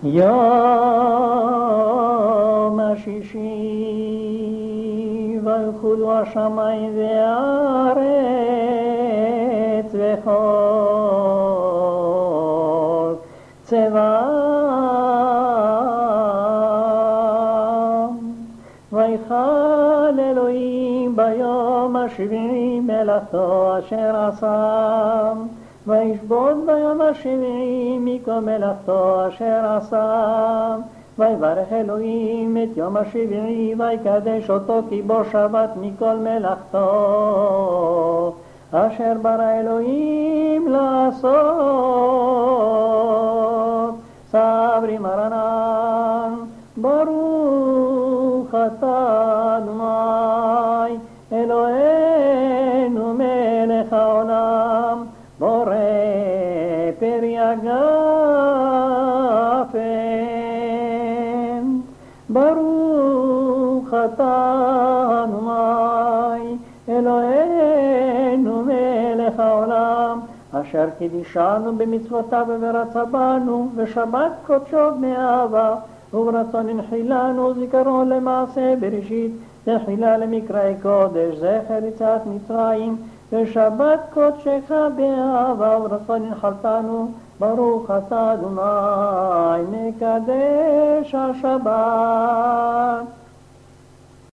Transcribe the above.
יום השישי ויחולו השמיים והארץ וכל צבאם. ויכל אלוהים ביום השביעי מלאכתו אשר עשה, וישבות ביום השביעי מכל מלאכתו אשר עשה. ויברך אלוהים את יום השביעי ויקדש אותו כי בו שבת מכל מלאכתו אשר ברא אלוהים לעשות. סברי מרנן ברוך אתה אדוני אלוהינו מלך העולם בורא פרי הגפן. ברוך אתה אדוני אלוהינו מלך העולם אשר קידשנו במצוותיו ורצה בנו ושבת קודשו מאהבה וברצון הנחילנו זיכרון למעשה בראשית תחילה למקראי קודש זכר יציאת מצרים ושבת קודשך באהבה וברצון הנחלתנו ברוך אתה אדוני מקדש השבת.